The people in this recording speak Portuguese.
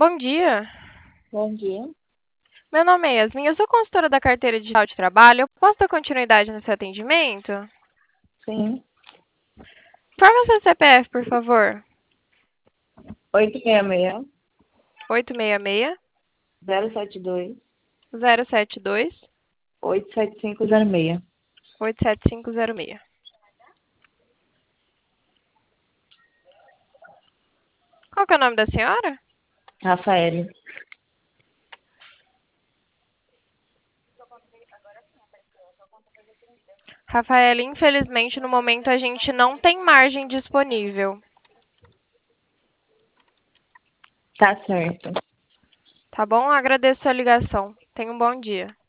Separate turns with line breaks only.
Bom dia.
Bom dia.
Meu nome é Yasmin, eu sou consultora da carteira digital de trabalho. Eu posso dar continuidade nesse atendimento?
Sim.
Informa seu CPF, por favor.
866
866
072
072
87506.
87506. Qual que é o nome da senhora?
Rafael.
Rafaela, infelizmente no momento a gente não tem margem disponível.
Tá certo.
Tá bom? Agradeço a ligação. Tenha um bom dia.